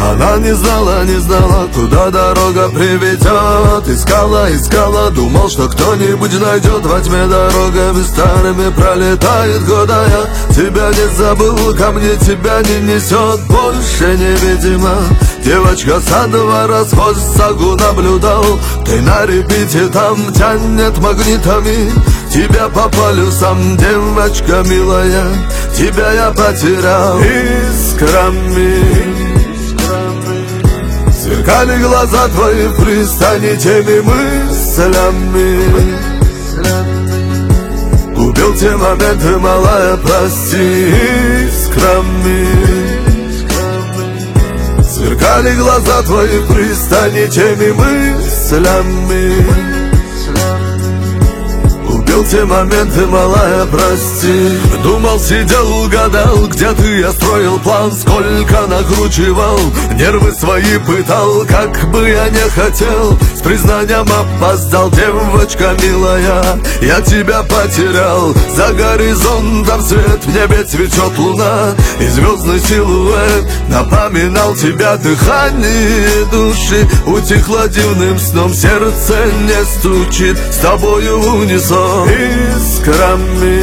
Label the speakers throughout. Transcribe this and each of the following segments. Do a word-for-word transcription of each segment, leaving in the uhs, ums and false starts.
Speaker 1: Она не знала, не знала, куда дорога приведет. Искала, искала, думал, что кто-нибудь найдет. Во тьме дорогами старыми пролетает года. Я тебя не забыл, ко мне тебя не несет больше невидимо. Девочка со двора сквозь сагу наблюдал. Ты на репите там тянет магнитами. Тебя по полюсам, девочка милая, тебя я потерял искрами. Сверкали глаза твои в пристани теми мыслями. Убил те моменты, малая, прости, искрами. Сверкали глаза твои в пристани теми мыслями. Убил те моменты, малая, прости. Думал, сидел, гадал, где ты, я строил план. Сколько накручивал, нервы свои пытал. Как бы я не хотел, с признанием опоздал. Девочка милая, я тебя потерял. За горизонтом свет, в небе цветет луна. И звездный силуэт напоминал тебя. Дыхание души утихло дивным сном. Сердце не стучит с тобою в унисон. Искрами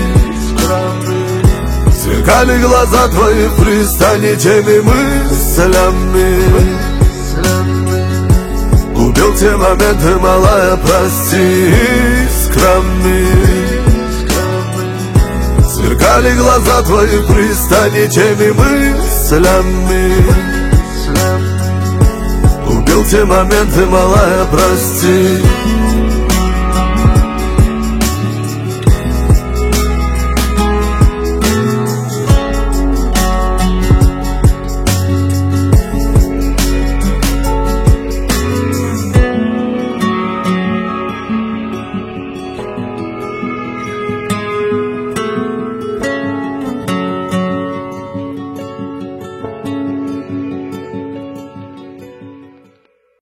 Speaker 1: сверкали глаза твои в пристани теми мыслями. Убил те моменты, малая, прости, искрами. Сверкали глаза твои в пристани теми мыслями. Убил те моменты, малая, прости.